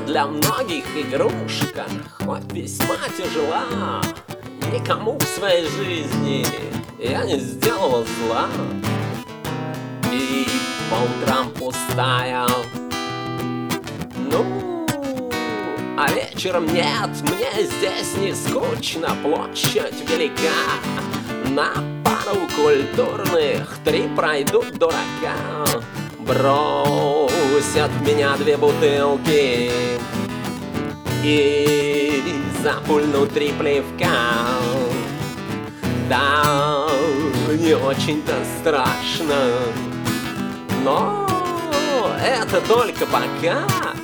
для многих игрушка, хоть весьма тяжела. Никому в своей жизни я не сделал зла. И по утрам пустая, ну, а вечером нет, мне здесь не скучно. Площадь велика, на пару культурных 3 пройдут дурака. Бросят меня 2 бутылки и запульнут 3 плевка. Да, не очень-то страшно, но это только пока.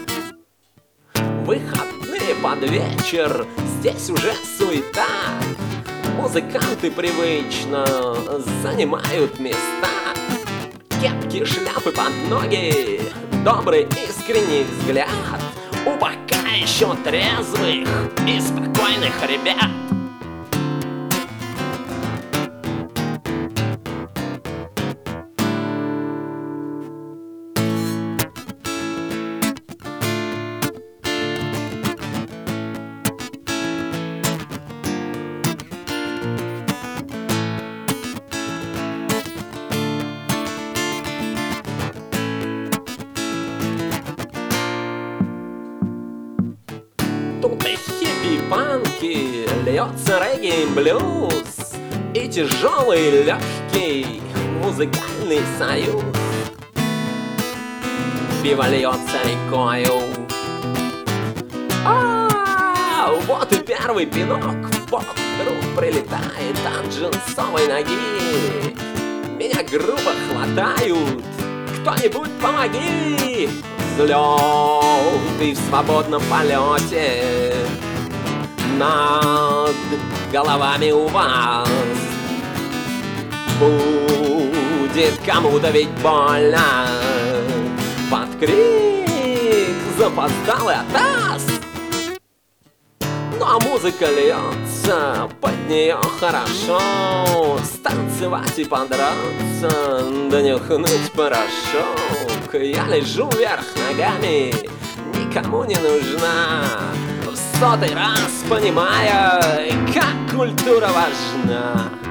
Выходные под вечер, здесь уже суета. Музыканты привычно занимают места. Кепки, шляпы под ноги, добрый искренний взгляд у пока еще трезвых и спокойных ребят. Тут и хиппи, и панки, льется регги и блюз, и тяжелый легкий музыкальный союз. Пиво льется рекою. Вот и первый пинок, вот вдруг прилетает от джинсовой ноги. Меня грубо хватают, кто-нибудь помоги! Взлет и в свободном полете над головами у вас. Будет кому-то ведь больно под крик запоздалый атас. Ну а музыка льется, под нее хорошо станцевать и подраться, да нюхнуть порошок. Я лежу вверх ногами, никому не нужна, в 100-й раз понимая, как культура важна.